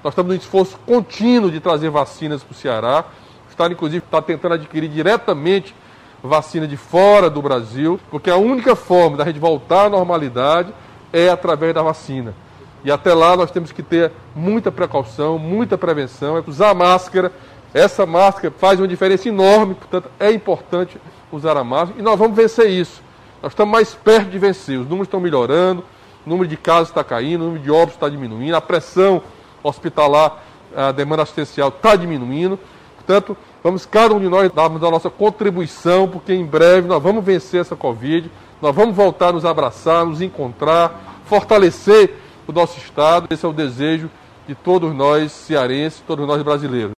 Nós estamos num esforço contínuo de trazer vacinas para o Ceará. O Estado, inclusive, está tentando adquirir diretamente vacina de fora do Brasil, porque a única forma da gente voltar à normalidade é através da vacina. E até lá nós temos que ter muita precaução, muita prevenção, é usar máscara. Essa máscara faz uma diferença enorme, portanto é importante usar a máscara e nós vamos vencer isso. Nós estamos mais perto de vencer, os números estão melhorando, o número de casos está caindo, o número de óbitos está diminuindo, a pressão hospitalar, a demanda assistencial está diminuindo. Portanto, vamos cada um de nós darmos a nossa contribuição, porque em breve nós vamos vencer essa Covid, nós vamos voltar a nos abraçar, nos encontrar, fortalecer o nosso Estado. Esse é o desejo de todos nós cearenses, todos nós brasileiros.